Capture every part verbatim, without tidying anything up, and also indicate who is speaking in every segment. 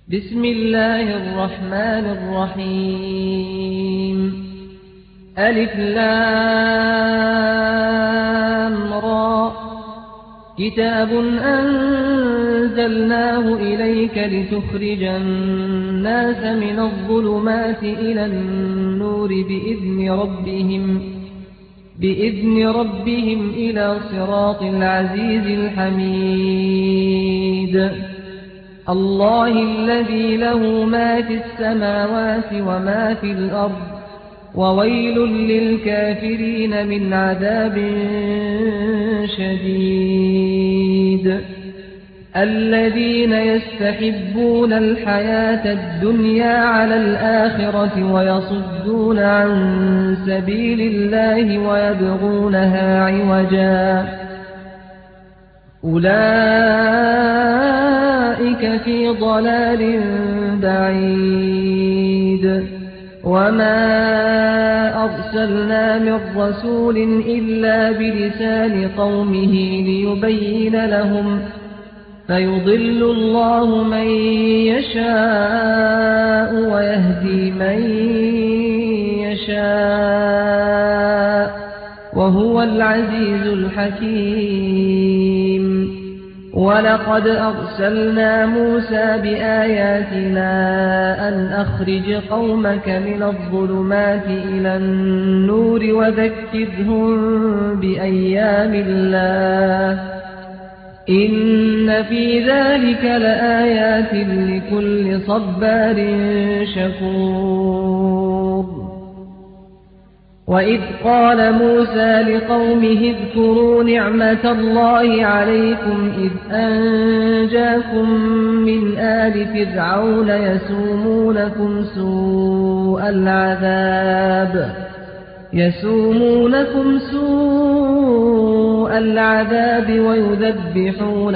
Speaker 1: بسم الله الرحمن الرحيم ألف لام را كتاب أنزلناه إليك لتخرج الناس من الظلمات إلى النور بإذن ربهم بإذن ربهم إلى صراط العزيز الحميد الله الذي له ما في السماوات وما في الأرض وويل للكافرين من عذاب شديد الذين يستحبون الحياة الدنيا على الآخرة ويصدون عن سبيل الله ويبغونها عوجا أولئك في ضلال بعيد وما أرسلنا من رسول إلا بلسان قومه ليبين لهم فيضل الله من يشاء ويهدي من يشاء وهو العزيز الحكيم ولقد أرسلنا موسى بآياتنا أن أخرج قومك من الظلمات إلى النور وذكرهم بأيام الله إن في ذلك لآيات لكل صبار شكور وإذ قال موسى لقومه اذكروا نعمة الله عليكم إذ أنجاكم من آل فرعون يسومونكم سوء العذاب يسومونكم سوء العذاب ويذبحون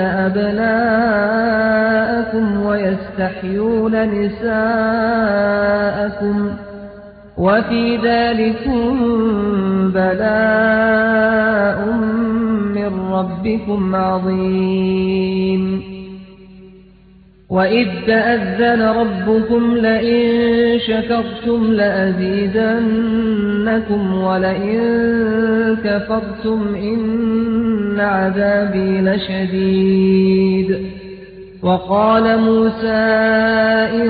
Speaker 1: أبناءكم ويستحيون نساءكم وفي ذلكم بلاء من ربكم عظيم وإذ تأذن ربكم لئن شكرتم لأزيدنكم ولئن كفرتم إن عذابي لشديد وقال موسى إن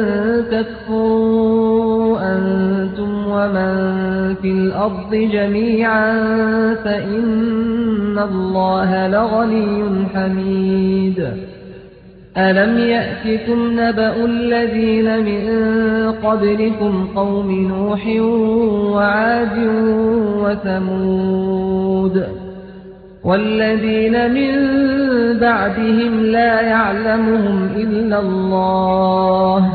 Speaker 1: تكفروا أنتم ومن في الأرض جميعا فإن الله لغني حميد ألم يأتكم نبأ الذين من قبلكم قوم نوح وعاد وثمود والذين من بعدهم لا يعلمهم إلا الله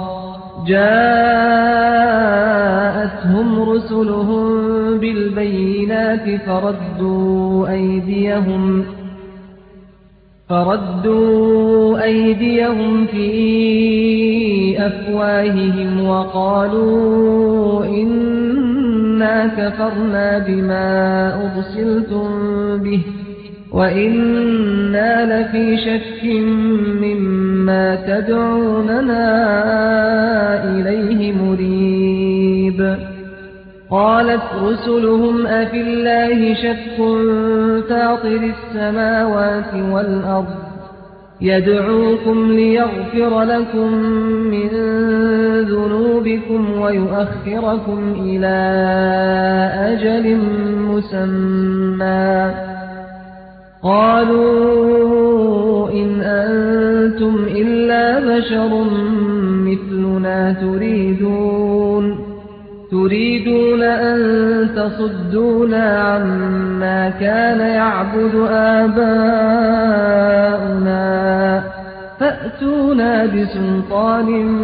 Speaker 1: جاءتهم رسلهم بالبينات فردوا أيديهم فردوا أيديهم في أفواههم وقالوا إنا كفرنا بما أرسلتم به وإنا لفي شك مما تدعوننا إليه مريب قالت رسلهم أفي الله شك فاطر السماوات والأرض يدعوكم ليغفر لكم من ذنوبكم ويؤخركم إلى أجل مسمى قالوا إن أنتم إلا بشر مثلنا تريدون تريدون أن تصدونا عما كان يعبد آباؤنا فأتونا بسلطان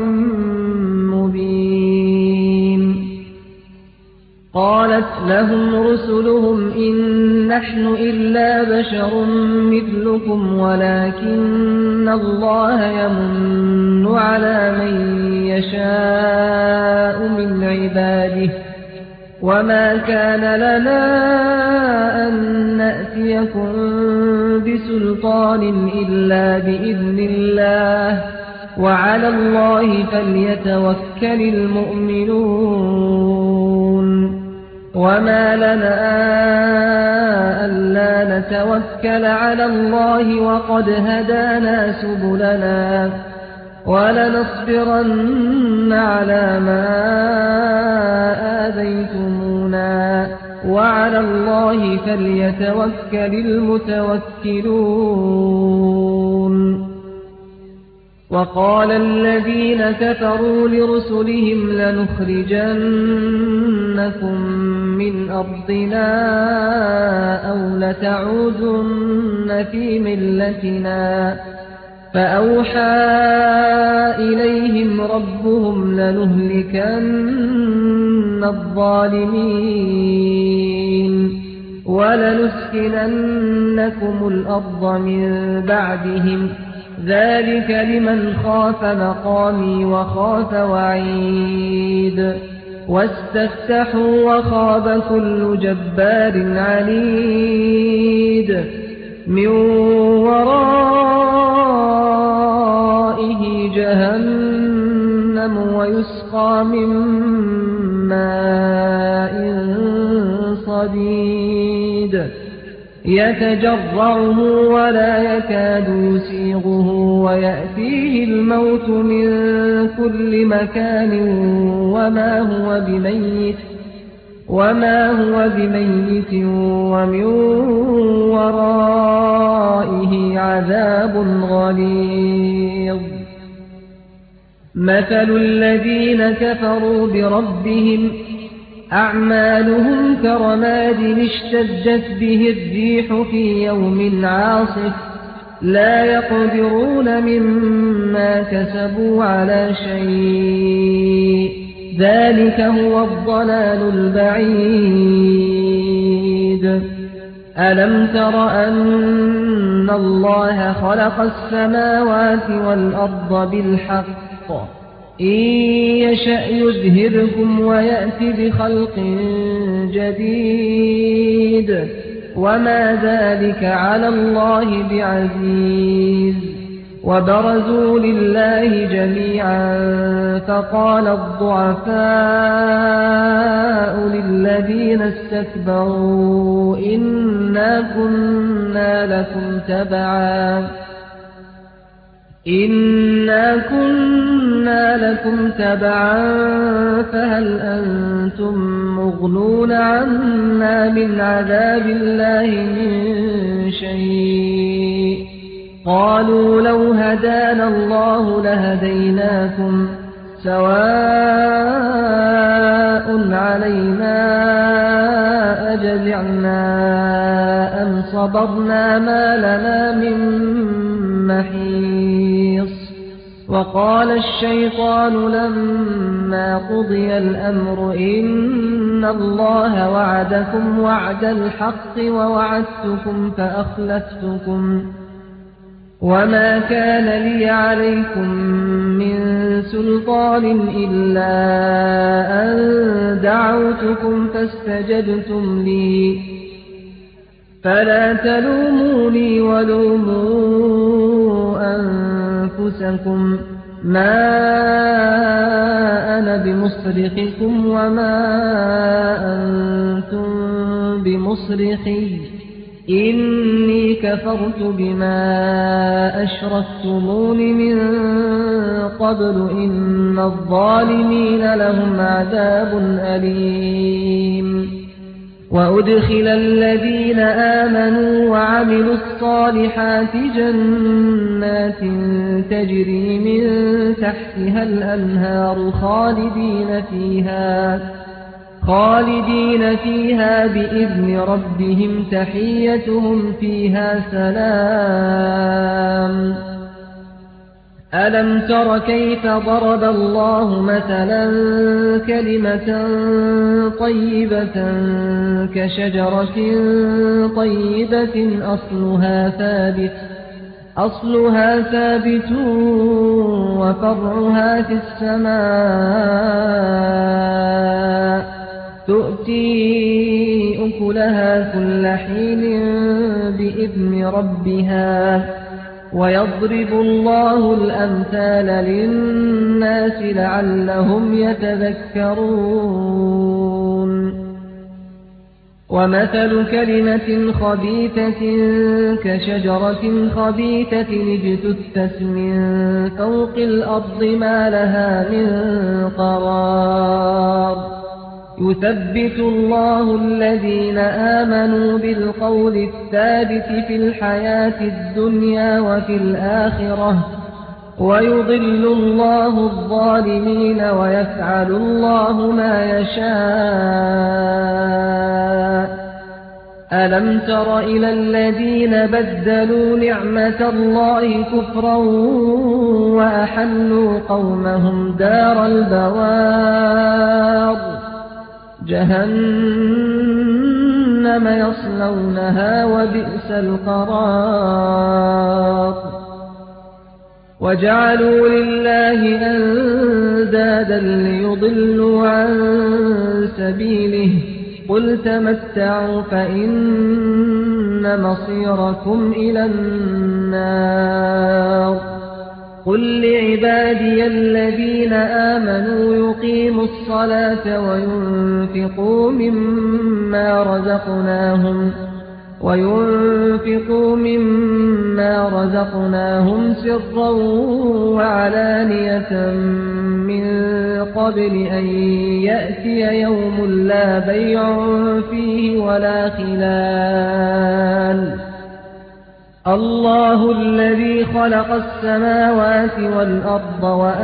Speaker 1: مبين قالت لهم رسلهم إن نحن إلا بشر مثلكم ولكن الله يمن على من يشاء من عباده وما كان لنا أن نأتيكم بسلطان إلا بإذن الله وعلى الله فليتوكل المؤمنون وما لنا ألا نتوكل على الله وقد هدانا سبلنا ولنصبرن على ما آذيتمونا وعلى الله فليتوكل المتوكلون وقال الذين كفروا لرسلهم لنخرجنكم من أرضنا أو لتعودن في ملتنا فأوحى إليهم ربهم لنهلكن الظالمين ولنسكننكم الأرض من بعدهم ذلك لمن خاف مقامي وخاف وعيد واستفتحوا وخاب كل جبار عنيد من ورائه جهنم ويسقى من ماء صديد يتجرعه ولا يكاد يسيغه ويأتيه الموت من كل مكان وما هو بميت وما هو بميت ومن ورائه عذاب غليظ مثل الذين كفروا بربهم أعمالهم كرماد اشتدت به الريح في يوم عاصف لا يقدرون مما كسبوا على شيء ذلك هو الضلال البعيد ألم تر أن الله خلق السماوات والأرض بالحق إن يشأ يذهبكم ويأتي بخلق جديد وما ذلك على الله بعزيز وبرزوا لله جميعا فقال الضعفاء للذين استكبروا إنا كنا لكم تبعا إنا كنا لكم تبعا فهل أنتم مغنون عنا من عذاب الله من شيء قالوا لو هدانا الله لهديناكم سواء علينا أجزعنا أم صبرنا ما لنا من محيص وقال الشيطان لما قضي الأمر إن الله وعدكم وعد الحق ووعدتكم فأخلفتكم وما كان لي عليكم من سلطان إلا أن دعوتكم فاستجبتم لي فلا تلوموني ولوموا أنفسكم ما أنا بمصرخكم وما أنتم بمصرخي إني كفرت بما أشركتمون من قبل إن الظالمين لهم عذاب أليم وأدخل الذين آمنوا وعملوا الصالحات جنات تجري من تحتها الأنهار خالدين فيها خالدين فيها بإذن ربهم تحيتهم فيها سلام ألم تر كيف ضرب الله مثلا كلمة طيبة كشجرة طيبة أصلها ثابت أصلها ثابت وفرعها في السماء تؤتي أكلها كل حين بإذن ربها ويضرب الله الأمثال للناس لعلهم يتذكرون ومثل كلمة خبيثة كشجرة خبيثة اجتثت من فوق الأرض ما لها من قرار يثبت الله الذين آمنوا بالقول الثابت في الحياة الدنيا وفي الآخرة ويضل الله الظالمين ويفعل الله ما يشاء ألم تر إلى الذين بدلوا نعمة الله كفرا وأحلوا قومهم دار البوار جهنم يصلونها وبئس القرار وجعلوا لله أندادا ليضلوا عن سبيله قل تمتعوا فإن مصيركم إلى النار قل لعبادي الذين آمنوا يقيموا الصلاة وينفقوا مما رزقناهم وينفقوا مما رزقناهم سرا وعلانية من قبل أن يأتي يوم لا بيع فيه ولا خلال الله الذي خلق السماوات والأرض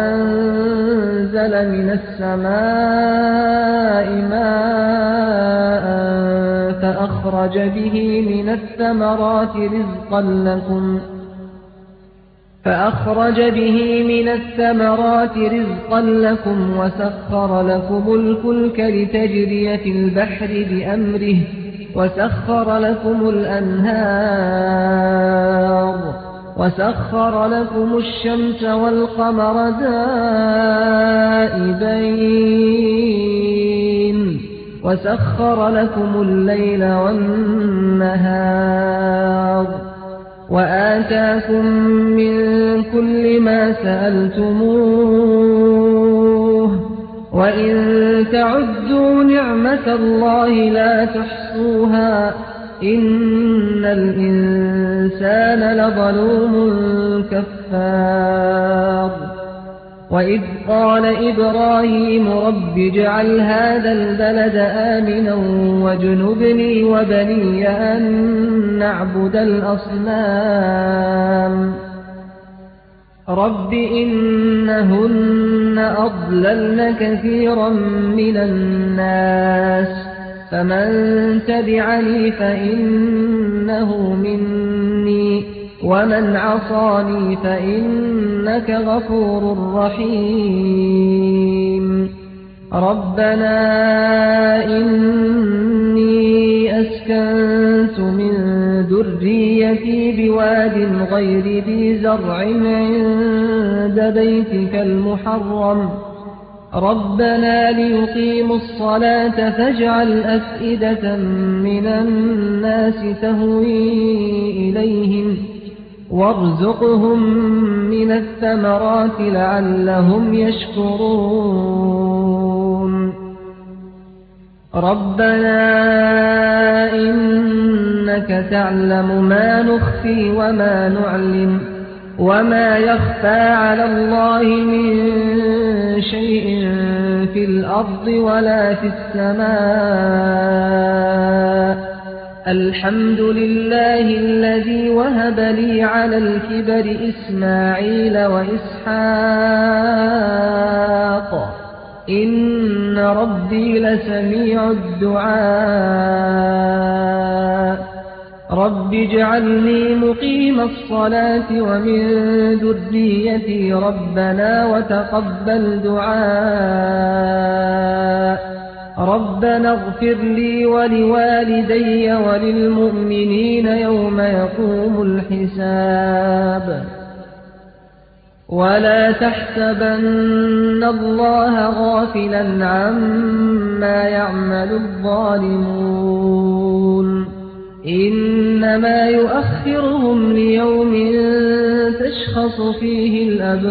Speaker 1: وأنزل من السماء ماء فأخرج به من الثمرات رزقا لكم فأخرج به من الثمرات رزقا لكم وسخر لكم الفلك لتجري في البحر بأمره وسخر لكم الأنهار وسخر لكم الشمس والقمر دائبين وسخر لكم الليل والنهار وآتاكم من كل ما سألتموه وإن تعدوا نعمة الله لا تحصوها إن الإنسان لظلوم كفار وإذ قال إبراهيم رب اجعل هذا البلد آمنا واجنبني وبني أن نعبد الأصنام رب إنهن أضللن كثيرا من الناس فمن تبعني فإنه مني ومن عصاني فإنك غفور رحيم ربنا إني أسكنت من ذريتي بواد غير ذي زرع عند بيتك المحرم ربنا ليقيموا الصلاة فاجعل أفئدة من الناس تهوي إليهم وارزقهم من الثمرات لعلهم يشكرون ربنا إنك تعلم ما نخفي وما نعلم وما يخفى على الله من شيء في الأرض ولا في السماء الحمد لله الذي وهب لي على الكبر إسماعيل وإسحاق إن ربي لسميع الدعاء رب اجعلني مقيم الصلاة ومن ذريتي ربنا وتقبل دعاء ربنا اغفر لي ولوالدي وللمؤمنين يوم يقوم الحساب ولا تحسبن الله غافلا عما يعمل الظالمون إنما يؤخرهم ليوم تشخص فيه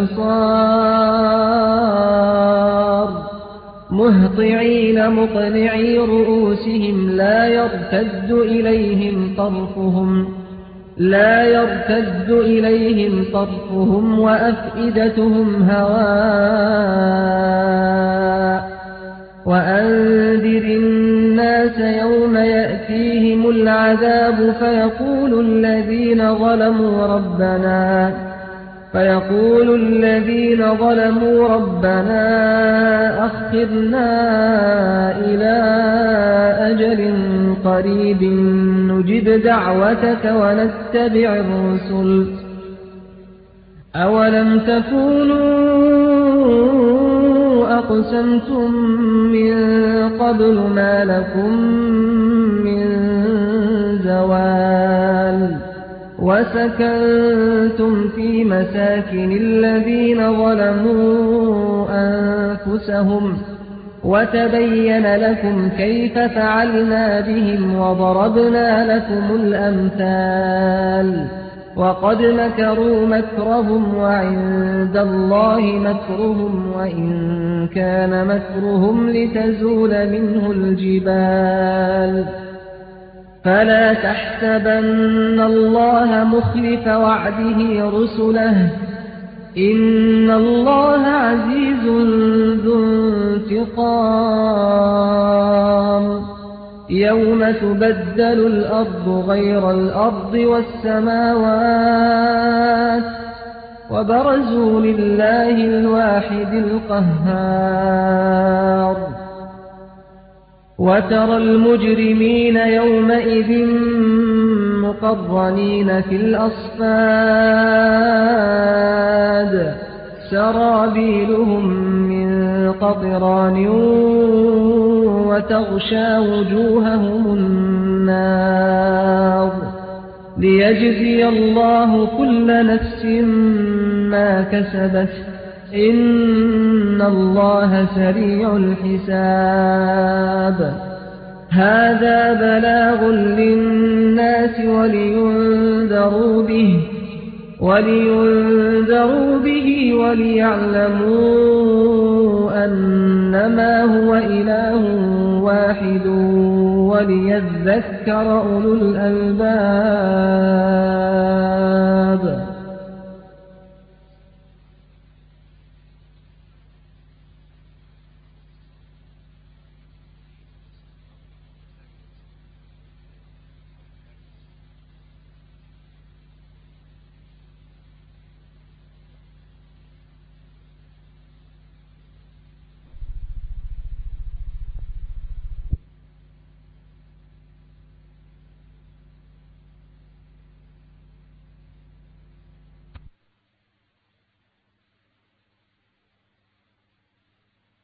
Speaker 1: الأبصار مهطعين مقنعي رؤوسهم لا يرتد إليهم طرفهم لا يرتد إليهم طرفهم وأفئدتهم هواء وأنذر الناس يوم يأتيهم العذاب فيقول الذين ظلموا ربنا فيقول الذين ظلموا ربنا أخرنا إلى أجل قريب نجب دعوتك ونتبع الرسل أولم تكونوا أقسمتم من قبل ما لكم من زوال وسكنتم في مساكن الذين ظلموا أنفسهم وتبين لكم كيف فعلنا بهم وضربنا لكم الأمثال وقد مكروا مكرهم وعند الله مكرهم وإن كان مكرهم لتزول منه الجبال فلا تحسبن الله مخلف وعده رسله إن الله عزيز ذو انتقام يوم تبدل الأرض غير الأرض والسماوات وبرزوا لله الواحد القهار وترى المجرمين يومئذ مقرنين في الأصفاد سرابيلهم من قطران وتغشى وجوههم النار ليجزي الله كل نفس ما كسبت إن الله سريع الحساب هذا بلاغ للناس ولينذروا به ولينذروا به وليعلموا أنما هو إله واحد وليذكر أولو الألباب